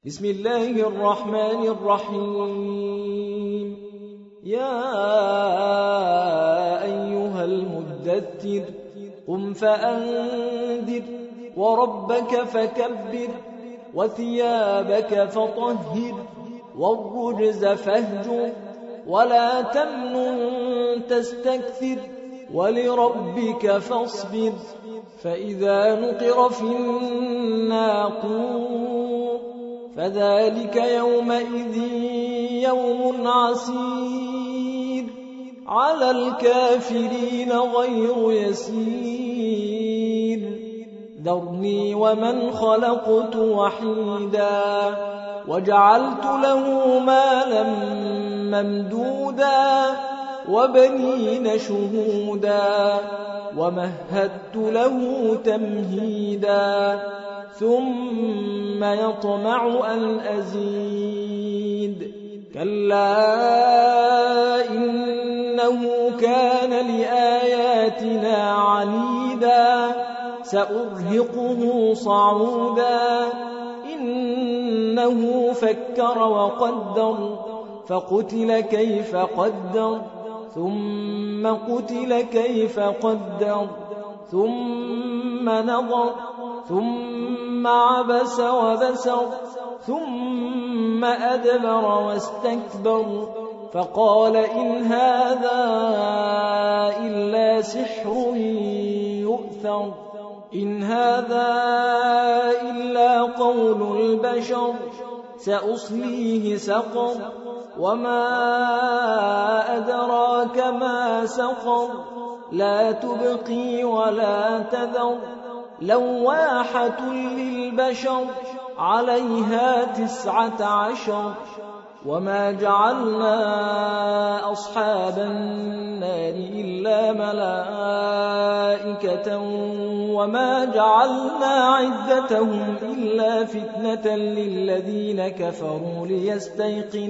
بسم الله الرحمن الرحيم. يا أيها المدثر قم فأنذر وربك فكبر وثيابك فطهر والرجز فاهجر ولا تمنن تستكثر ولربك فاصبر فإذا نقر في الناقور فذلك يومئذ يوم عسير على الكافرين غير يسير ذرني ومن خلقت وحيدا وجعلت له مالا ممدودا وبنين شهودا ومهدت له تمهيدا ثم يطمع أن أزيد كلا إنه كان لآياتنا عنيدا سأرهقه صعودا إنه فكر وقدر فقتل كيف قدر ثم قتل كيف قدر ثم نظر ثم عبس وبسر ثم أدبر واستكبر فقال إن هذا إلا سحر يؤثر إن هذا إلا قول البشر سأصليه سقر وما أدراك ما سقر لا تبقي ولا تذر لواحة للبشر عليها 19 وما جعلنا أصحاب النار إلا ملائكة وما جعلنا عدتهم إلا فتنة للذين كفروا ليستيقن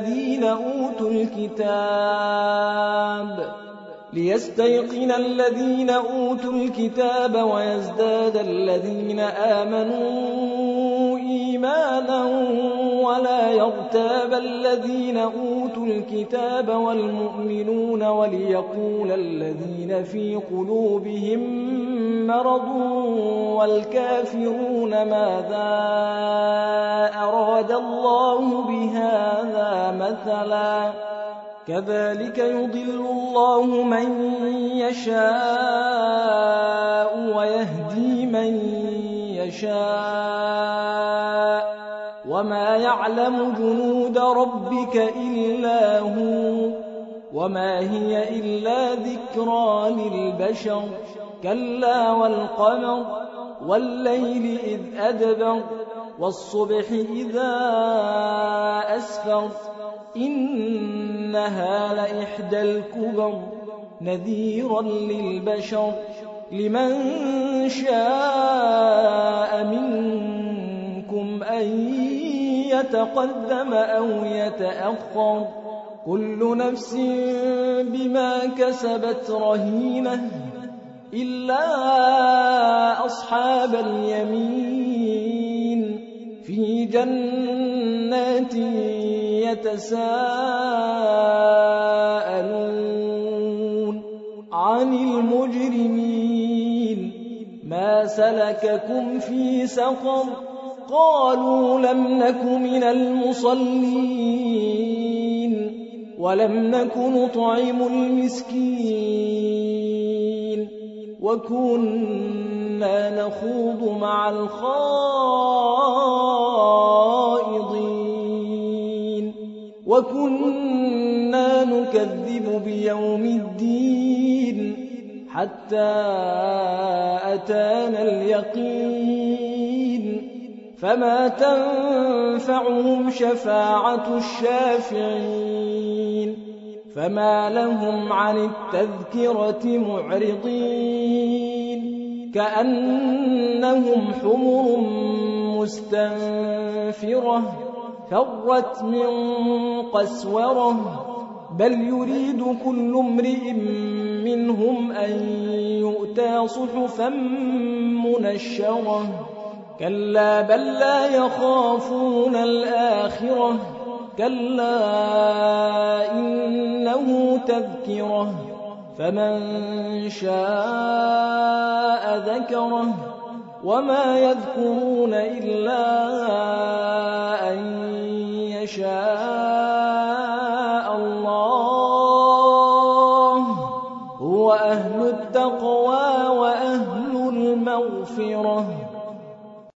الذين أوتوا الكتاب ويزداد الذين آمنوا إيمانا ولا يرتاب الذين أوتوا الكتاب والمؤمنون وليقول الذين في قلوبهم مرض والكافرون ماذا أراد الله بهذا مثلا كذلك يضل الله من يشاء ويهدي من يشاء وما يعلم جنود ربك إلا هو وما هي إلا ذكرى للبشر كلا والقمر والليل إذ أدبر والصبح إذا أسفر إنها لإحدى الكبر نذيرا للبشر لمن شاء منكم أن يتقدم أو يتأخر كل نفس بما كسبت رهينة إلا أصحاب اليمين في جنات يتساءلون عن المجرمين ما سلككم في سقر قالوا لم نك من المصلين ولم نك نطعم المسكين وكنا نخوض مع الخائضين وكنا نكذب بيوم الدين حتى أتانا اليقين فما تنفعهم شفاعة الشافعين فما لهم عن التذكرة معرضين كأنهم حمر مستنفرة فرت من قسورة بل يريد كل امرئ منهم أن يؤتى صحفا منشرة كلا بل لا يخافون الآخرة كلا إنه تذكرة فمن شاء ذكره وما يذكرون إلا أن يشاء الله هو أهل التقوى وأهل المغفرة